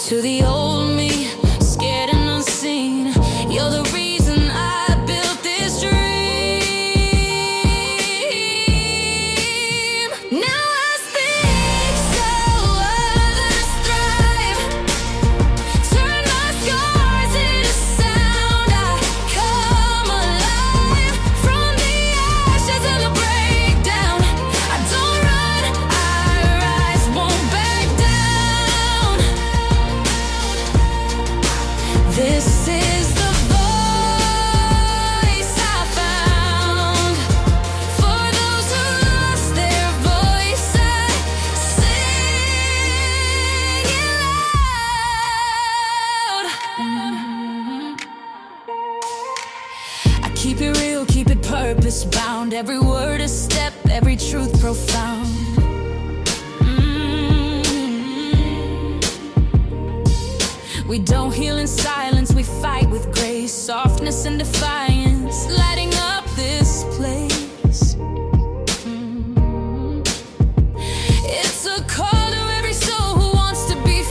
To the old me, scared and unseen, you're the reason I built this dream. Now I speak so others thrive. Turn my scars into sound. I come alive from the ashes of the breakdown. I don't run, I rise, won't back down. This is the voice I found. For those who lost their voice, I sing it loud. I keep it real, keep it purpose bound. Every word a step, every truth profound. We don't heal in silence, we fight with grace, softness and defiance, lighting up this place. It's a call to every soul who wants to be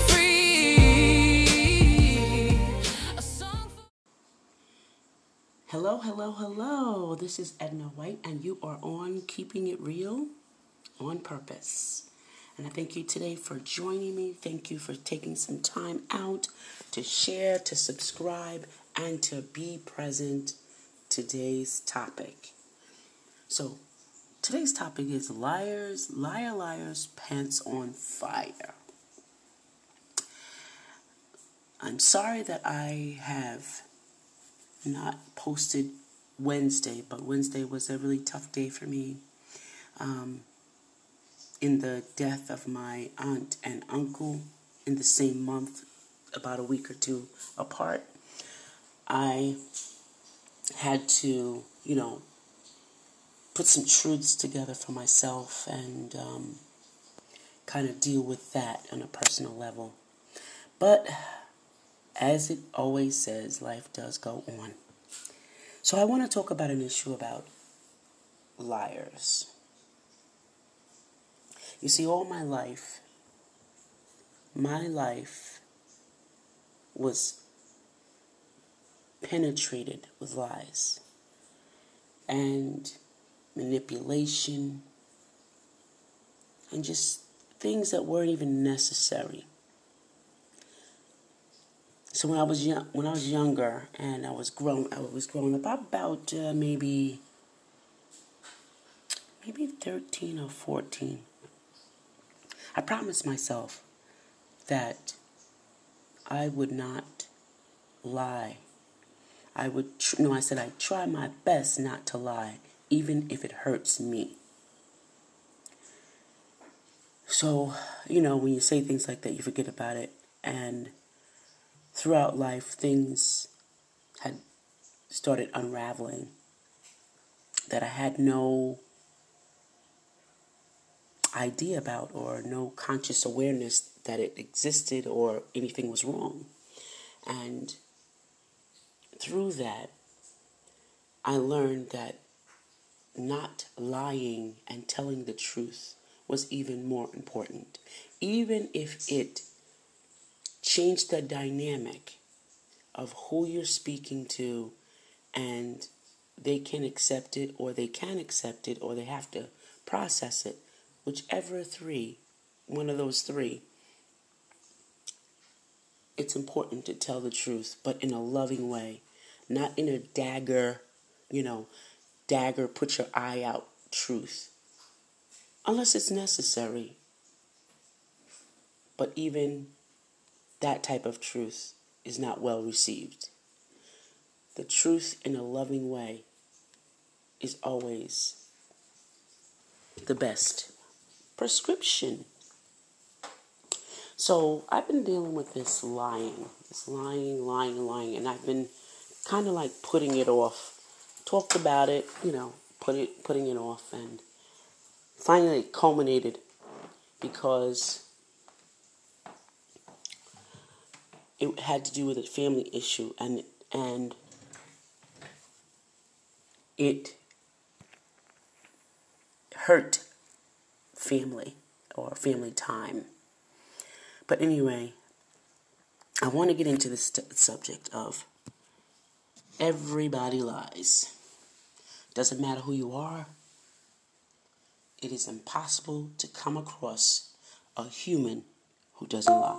free. A song for Hello, hello, hello. This is Edna White, and you are on Keeping It Real on Purpose. And I thank you today for joining me. Thank you for taking some time out to share, to subscribe, and to be present. Today's topic. So, today's topic is liars, liars, pants on fire. I'm sorry that I have not posted Wednesday, but Wednesday was a really tough day for me. In the death of my aunt and uncle in the same month, about a week or two apart, I had to, put some truths together for myself and kind of deal with that on a personal level. But as it always says, life does go on. So I want to talk about an issue about liars. You see, all my life was penetrated with lies and manipulation and just things that weren't even necessary. So when I was younger and I was growing up about maybe 13 or 14. I promised myself that I would not lie. I said I'd try my best not to lie, even if it hurts me. So, when you say things like that, you forget about it. And throughout life, things had started unraveling that I had no idea about or no conscious awareness that it existed or anything was wrong. And through that, I learned that not lying and telling the truth was even more important. Even if it changed the dynamic of who you're speaking to, and they can accept it or they can accept it or they have to process it, whichever one of those three, it's important to tell the truth, but in a loving way, not in a dagger, put your eye out truth, unless it's necessary. But even that type of truth is not well received. The truth in a loving way is always the best prescription. So I've been dealing with this lying, and I've been kind of like putting it off. Talked about it, putting it off, and finally it culminated because it had to do with a family issue, and it hurt family or family time. But anyway, I want to get into this subject of everybody lies. Doesn't matter who you are, it is impossible to come across a human who doesn't lie.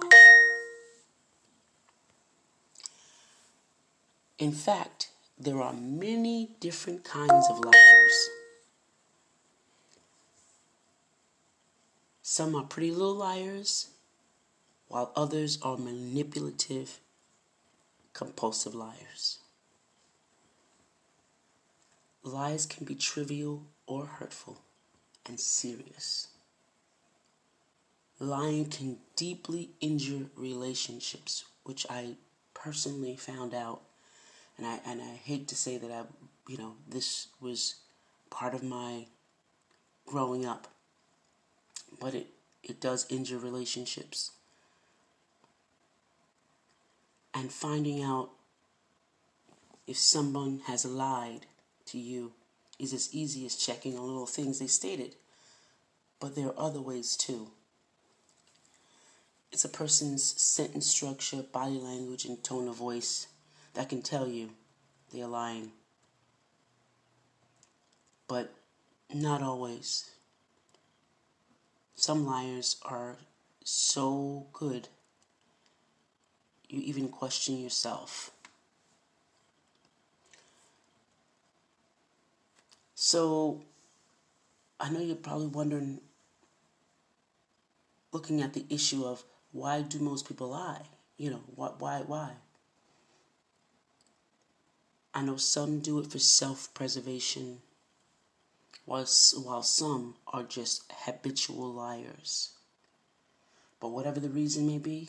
In fact, there are many different kinds of liars. Some are pretty little liars, while others are manipulative, compulsive liars. Lies can be trivial or hurtful and serious. Lying can deeply injure relationships, which I personally found out, and I hate to say that this was part of my growing up, but it does injure relationships. And finding out if someone has lied to you is as easy as checking on little things they stated. But there are other ways too. It's a person's sentence structure, body language, and tone of voice that can tell you they are lying. But not always. Some liars are so good, you even question yourself. So, I know you're probably wondering, looking at the issue of why do most people lie? Why? I know some do it for self-preservation, while some are just habitual liars. But whatever the reason may be,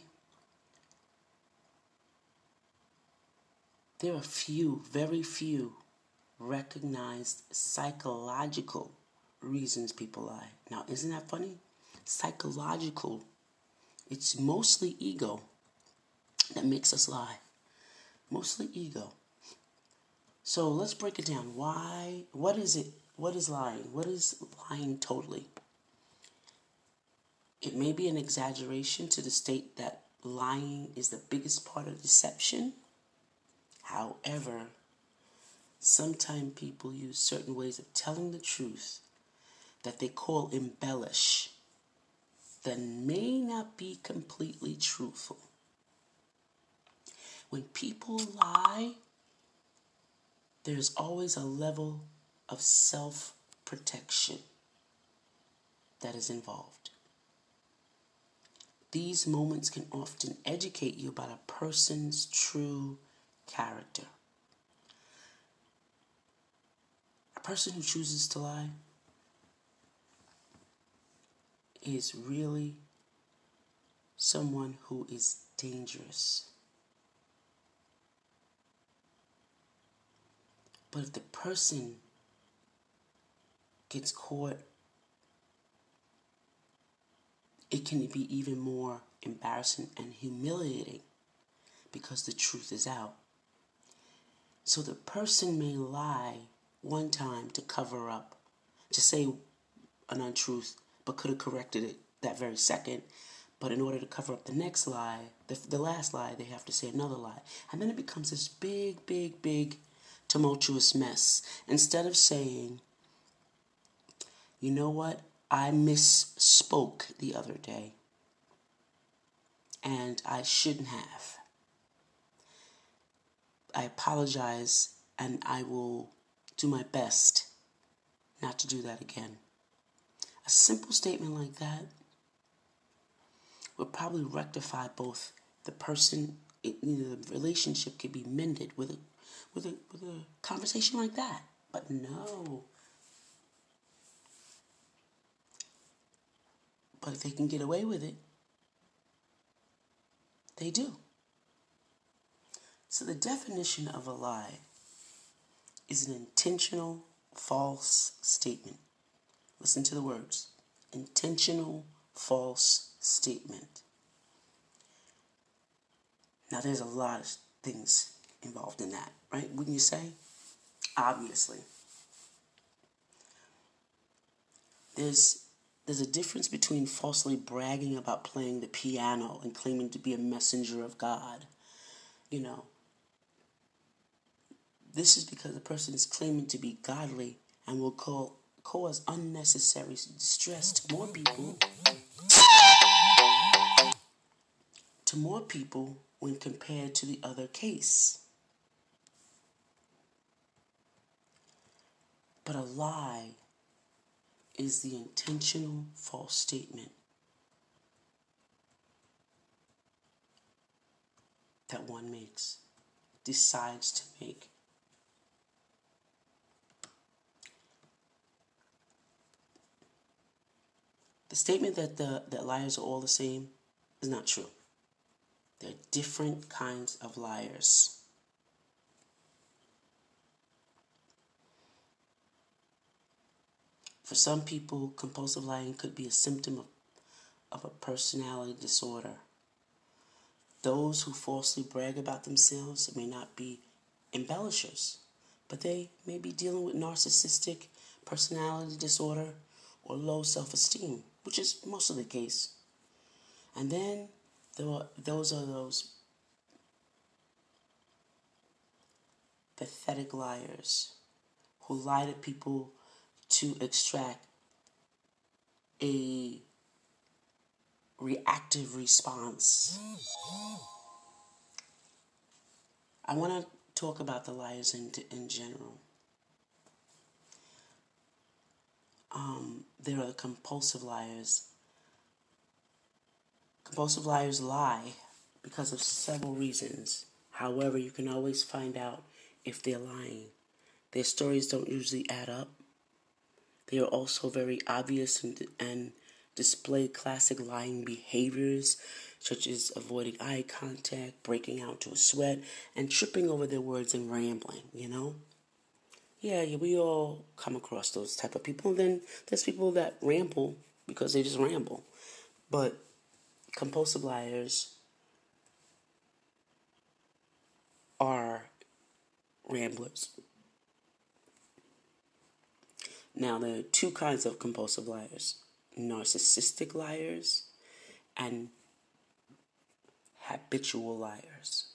there are very few, recognized psychological reasons people lie. Now, isn't that funny? Psychological. It's mostly ego that makes us lie. Mostly ego. So let's break it down. Why? What is it? What is lying? What is lying totally? It may be an exaggeration to the state that lying is the biggest part of deception. However, sometimes people use certain ways of telling the truth that they call embellish that may not be completely truthful. When people lie, there's always a level of self-protection that is involved. These moments can often educate you about a person's true character. A person who chooses to lie is really someone who is dangerous. But if the person gets caught, it can be even more embarrassing and humiliating because the truth is out. So the person may lie one time to cover up, to say an untruth, but could have corrected it that very second. But in order to cover up the next lie, the last lie, they have to say another lie. And then it becomes this big tumultuous mess. Instead of saying, you know what, I misspoke the other day, and I shouldn't have. I apologize, and I will do my best not to do that again. A simple statement like that would probably rectify both the person, the relationship could be mended with a conversation like that. But no. But if they can get away with it, they do. So the definition of a lie is an intentional false statement. Listen to the words. Intentional false statement. Now there's a lot of things involved in that, right? Wouldn't you say? Obviously. There's There's a difference between falsely bragging about playing the piano and claiming to be a messenger of God. You know, this is because the person is claiming to be godly and will cause unnecessary distress to more people. When compared to the other case. But a lie is the intentional false statement that one decides to make. The statement that liars are all the same is not true. There are different kinds of liars. For some people, compulsive lying could be a symptom of a personality disorder. Those who falsely brag about themselves may not be embellishers, but they may be dealing with narcissistic personality disorder or low self-esteem, which is most of the case. And then those are those pathetic liars who lie to people to extract a reactive response. I want to talk about the liars in general. There are the compulsive liars. Compulsive liars lie because of several reasons. However, you can always find out if they're lying. Their stories don't usually add up. They are also very obvious and display classic lying behaviors, such as avoiding eye contact, breaking out into a sweat, and tripping over their words and rambling, Yeah, we all come across those type of people. And then there's people that ramble because they just ramble. But compulsive liars are ramblers. Now, there are two kinds of compulsive liars: narcissistic liars and habitual liars.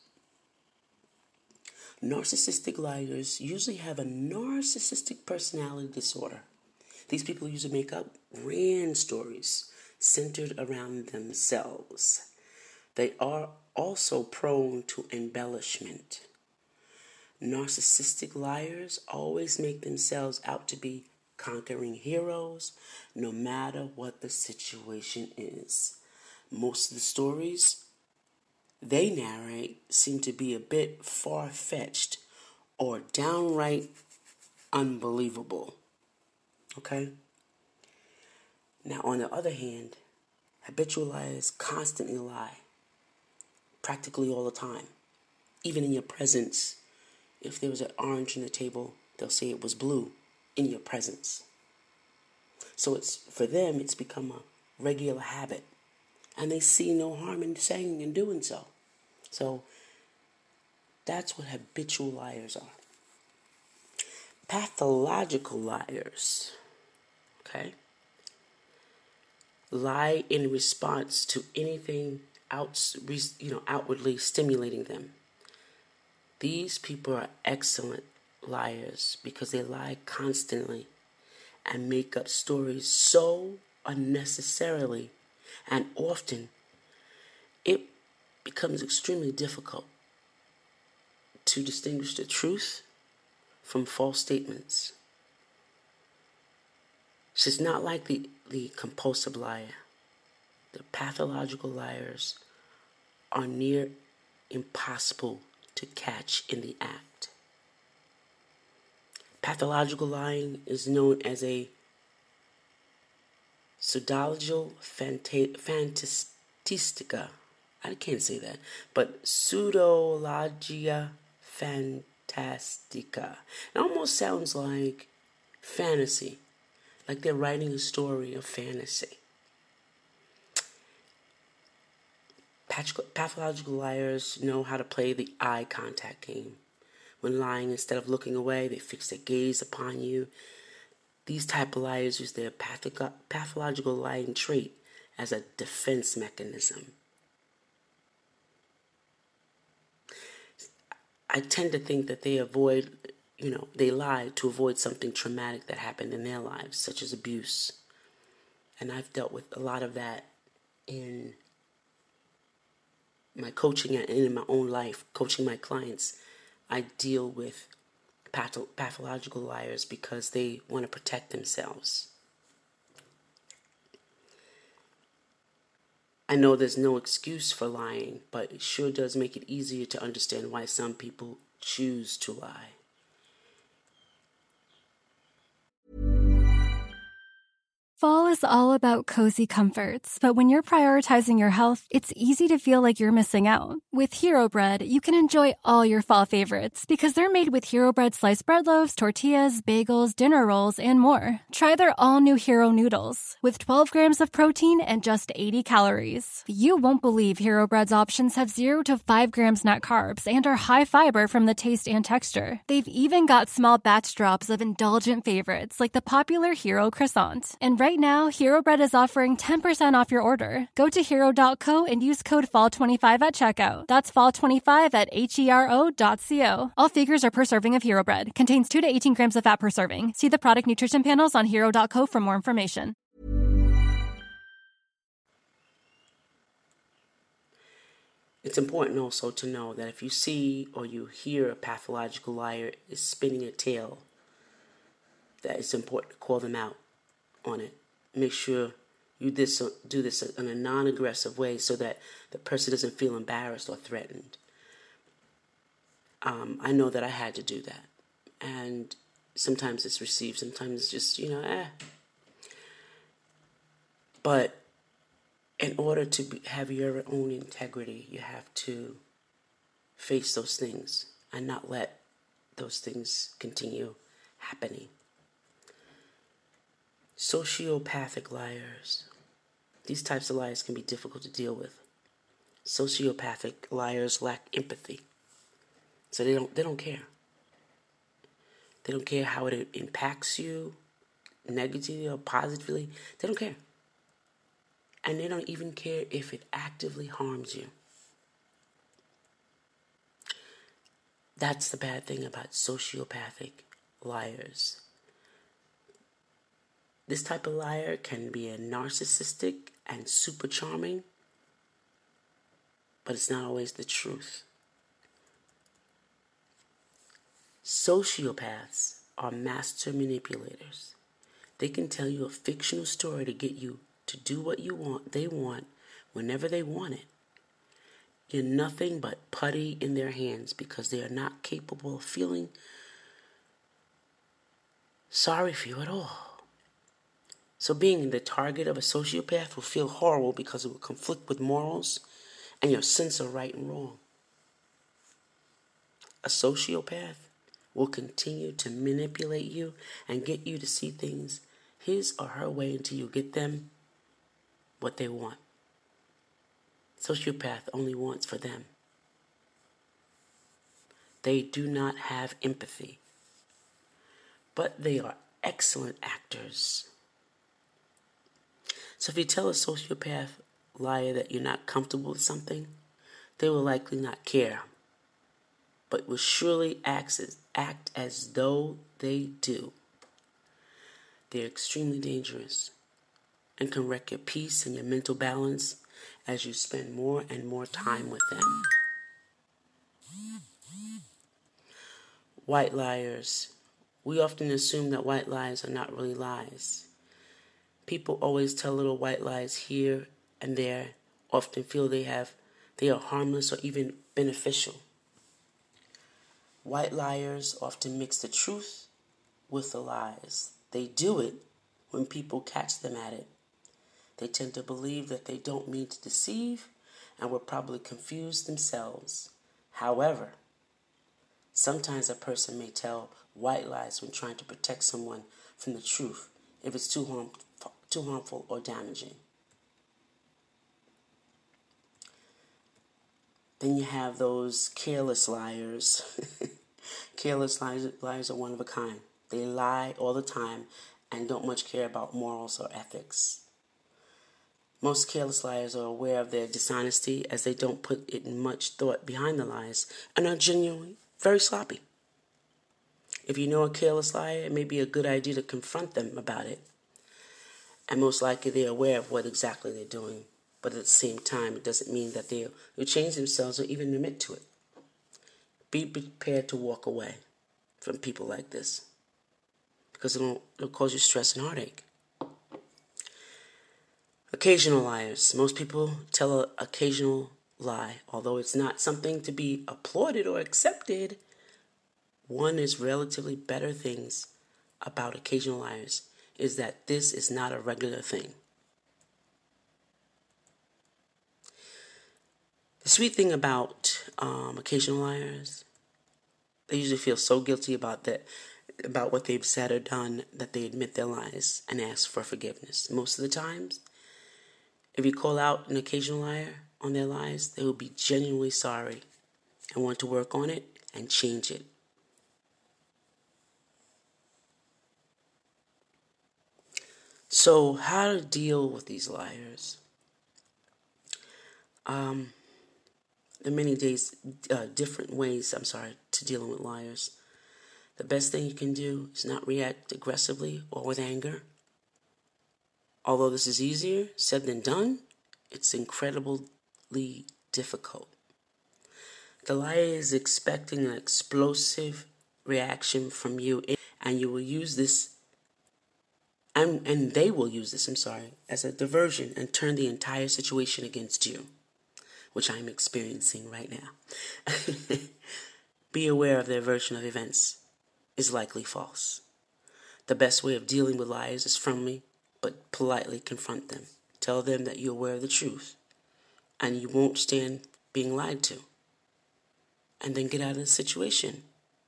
Narcissistic liars usually have a narcissistic personality disorder. These people usually make up grand stories centered around themselves. They are also prone to embellishment. Narcissistic liars always make themselves out to be conquering heroes, no matter what the situation is. Most of the stories they narrate seem to be a bit far-fetched or downright unbelievable. Okay? Now, on the other hand, habitual liars constantly lie, practically all the time. Even in your presence, if there was an orange on the table, they'll say it was blue in your presence. So for them, it's become a regular habit, and they see no harm in saying and doing so. So that's what habitual liars are. Pathological liars, okay, lie in response to anything outwardly stimulating them. These people are excellent liars because they lie constantly and make up stories so unnecessarily, and often it becomes extremely difficult to distinguish the truth from false statements. So it's not like the compulsive liar. The pathological liars are near impossible to catch in the act. Pathological lying is known as a pseudological fantastica. I can't say that, but pseudologia fantastica. It almost sounds like fantasy, like they're writing a story of fantasy. Pathological liars know how to play the eye contact game. When lying, instead of looking away, they fix their gaze upon you. These type of liars use their pathological lying trait as a defense mechanism. I tend to think that they lie to avoid something traumatic that happened in their lives, such as abuse. And I've dealt with a lot of that in my coaching and in my own life, coaching my clients. I deal with pathological liars because they want to protect themselves. I know there's no excuse for lying, but it sure does make it easier to understand why some people choose to lie. Fall is all about cozy comforts, but when you're prioritizing your health, it's easy to feel like you're missing out. With Hero Bread, you can enjoy all your fall favorites because they're made with Hero Bread sliced bread loaves, tortillas, bagels, dinner rolls, and more. Try their all-new Hero Noodles with 12 grams of protein and just 80 calories. You won't believe Hero Bread's options have 0 to 5 grams net carbs and are high fiber from the taste and texture. They've even got small batch drops of indulgent favorites like the popular Hero Croissant. And right now, Hero Bread is offering 10% off your order. Go to hero.co and use code FALL25 at checkout. That's FALL25 at HERO.co. All figures are per serving of Hero Bread. Contains 2 to 18 grams of fat per serving. See the product nutrition panels on hero.co for more information. It's important also to know that if you see or you hear a pathological liar is spinning a tale, that it's important to call them out on it. Make sure you do this in a non-aggressive way so that the person doesn't feel embarrassed or threatened. I know that I had to do that. And sometimes it's received, sometimes it's just, But in order to have your own integrity, you have to face those things and not let those things continue happening. Sociopathic liars. These types of liars can be difficult to deal with. Sociopathic liars lack empathy. So they don't care. They don't care how it impacts you, negatively or positively. They don't care. And they don't even care if it actively harms you. That's the bad thing about sociopathic liars. This type of liar can be a narcissistic and super charming, but it's not always the truth. Sociopaths are master manipulators. They can tell you a fictional story to get you to do what they want, whenever they want it. You're nothing but putty in their hands because they are not capable of feeling sorry for you at all. So being the target of a sociopath will feel horrible because it will conflict with morals and your sense of right and wrong. A sociopath will continue to manipulate you and get you to see things his or her way until you get them what they want. Sociopath only wants for them. They do not have empathy, but they are excellent actors. So if you tell a sociopath liar that you're not comfortable with something, they will likely not care, but will surely act as though they do. They're extremely dangerous and can wreck your peace and your mental balance as you spend more and more time with them. White liars. We often assume that white lies are not really lies. People always tell little white lies here and there, often feel they are harmless or even beneficial. White liars often mix the truth with the lies. They do it when people catch them at it. They tend to believe that they don't mean to deceive and will probably confuse themselves. However, sometimes a person may tell white lies when trying to protect someone from the truth if it's too harmful or damaging. Then you have those careless liars. Careless liars are one of a kind. They lie all the time and don't much care about morals or ethics. Most careless liars are aware of their dishonesty as they don't put in much thought behind the lies and are genuinely very sloppy. If you know a careless liar, it may be a good idea to confront them about it. And most likely they're aware of what exactly they're doing. But at the same time, it doesn't mean that they'll change themselves or even admit to it. Be prepared to walk away from people like this, because it'll cause you stress and heartache. Occasional liars. Most people tell an occasional lie. Although it's not something to be applauded or accepted, one is relatively better things about occasional liars is that this is not a regular thing. The sweet thing about occasional liars, they usually feel so guilty about what they've said or done that they admit their lies and ask for forgiveness. Most of the times, if you call out an occasional liar on their lies, they will be genuinely sorry and want to work on it and change it. So, how to deal with these liars? There are many different ways to dealing with liars. The best thing you can do is not react aggressively or with anger. Although this is easier said than done, it's incredibly difficult. The liar is expecting an explosive reaction from you, and you will use this, and they will use this, as a diversion and turn the entire situation against you, which I'm experiencing right now. Be aware of their version of events is likely false. The best way of dealing with liars is firmly but politely confront them. Tell them that you're aware of the truth and you won't stand being lied to. And then get out of the situation.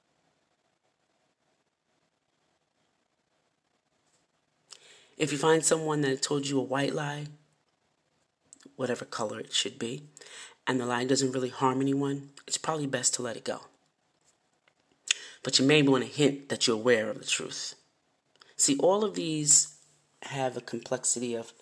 If you find someone that told you a white lie, whatever color it should be, and the lie doesn't really harm anyone, it's probably best to let it go. But you may want to hint that you're aware of the truth. See, all of these have a complexity of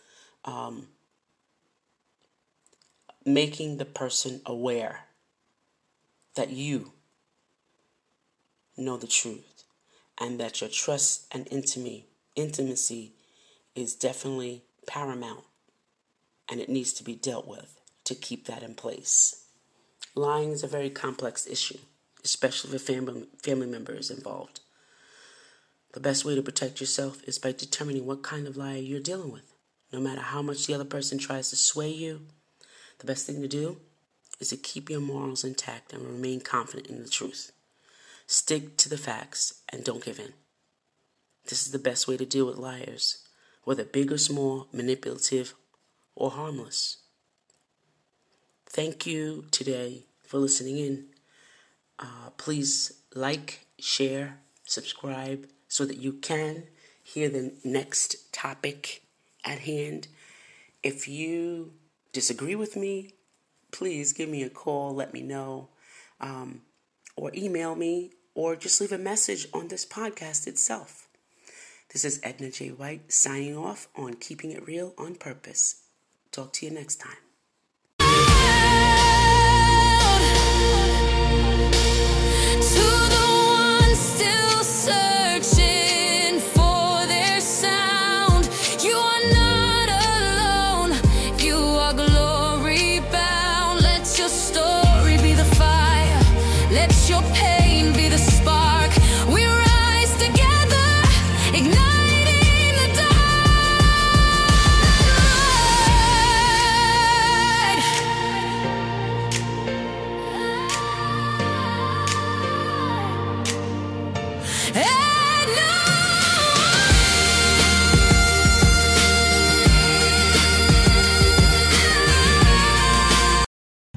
making the person aware that you know the truth and that your trust and intimacy is definitely paramount, and it needs to be dealt with to keep that in place. Lying is a very complex issue, especially if family members involved. The best way to protect yourself is by determining what kind of liar you're dealing with. No matter how much the other person tries to sway you, the best thing to do is to keep your morals intact and remain confident in the truth. Stick to the facts and don't give in. This is the best way to deal with liars, whether big or small, manipulative or harmless. Thank you today for listening in. Please like, share, subscribe so that you can hear the next topic at hand. If you disagree with me, please give me a call, let me know, or email me, or just leave a message on this podcast itself. This is Edna J. White signing off on Keeping It Real on Purpose. Talk to you next time.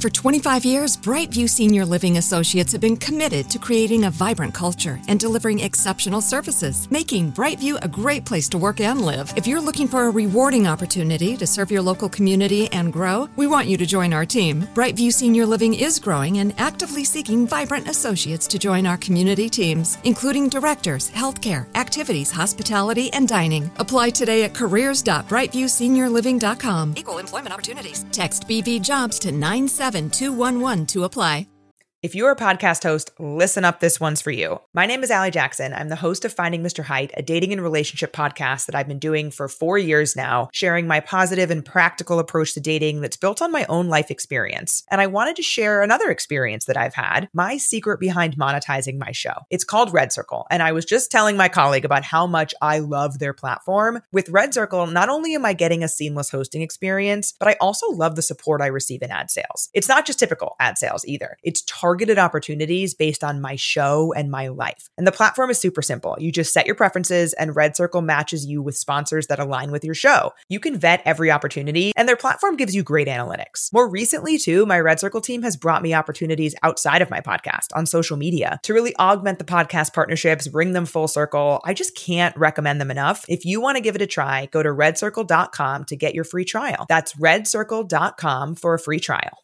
For 25 years, Brightview Senior Living Associates have been committed to creating a vibrant culture and delivering exceptional services, making Brightview a great place to work and live. If you're looking for a rewarding opportunity to serve your local community and grow, we want you to join our team. Brightview Senior Living is growing and actively seeking vibrant associates to join our community teams, including directors, healthcare, activities, hospitality, and dining. Apply today at careers.brightviewseniorliving.com. Equal employment opportunities. Text BV Jobs to 97211 to apply. If you're a podcast host, listen up, this one's for you. My name is Allie Jackson. I'm the host of Finding Mr. Height, a dating and relationship podcast that I've been doing for 4 years now, sharing my positive and practical approach to dating that's built on my own life experience. And I wanted to share another experience that I've had, my secret behind monetizing my show. It's called Red Circle, and I was just telling my colleague about how much I love their platform. With Red Circle, not only am I getting a seamless hosting experience, but I also love the support I receive in ad sales. It's not just typical ad sales either. It's targeted opportunities based on my show and my life. And the platform is super simple. You just set your preferences and Red Circle matches you with sponsors that align with your show. You can vet every opportunity and their platform gives you great analytics. More recently too, my Red Circle team has brought me opportunities outside of my podcast on social media to really augment the podcast partnerships, bring them full circle. I just can't recommend them enough. If you want to give it a try, go to redcircle.com to get your free trial. That's redcircle.com for a free trial.